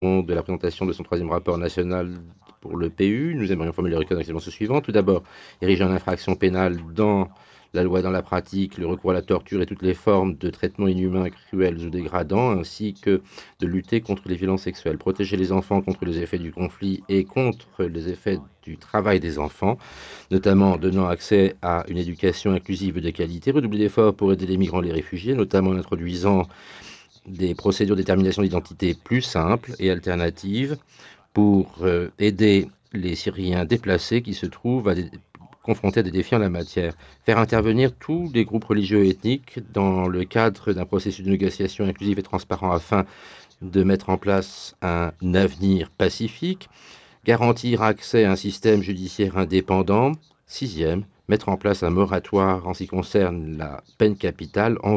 de la présentation de son troisième rapport national pour le PU. Nous aimerions formuler les recommandations suivantes. Tout d'abord, ériger en infraction pénale dans la loi, dans la pratique, le recours à la torture et toutes les formes de traitements inhumains, cruels ou dégradants, ainsi que de lutter contre les violences sexuelles. Protéger les enfants contre les effets du conflit et contre les effets du travail des enfants, notamment en donnant accès à une éducation inclusive de qualité. Redoubler d'efforts pour aider les migrants et les réfugiés, notamment en introduisant des procédures de détermination d'identité plus simples et alternatives pour aider les Syriens déplacés qui se trouvent confrontés à des défis en la matière. Faire intervenir tous les groupes religieux et ethniques dans le cadre d'un processus de négociation inclusif et transparent afin de mettre en place un avenir pacifique. Garantir accès à un système judiciaire indépendant. Sixième, mettre en place un moratoire en ce qui concerne la peine capitale en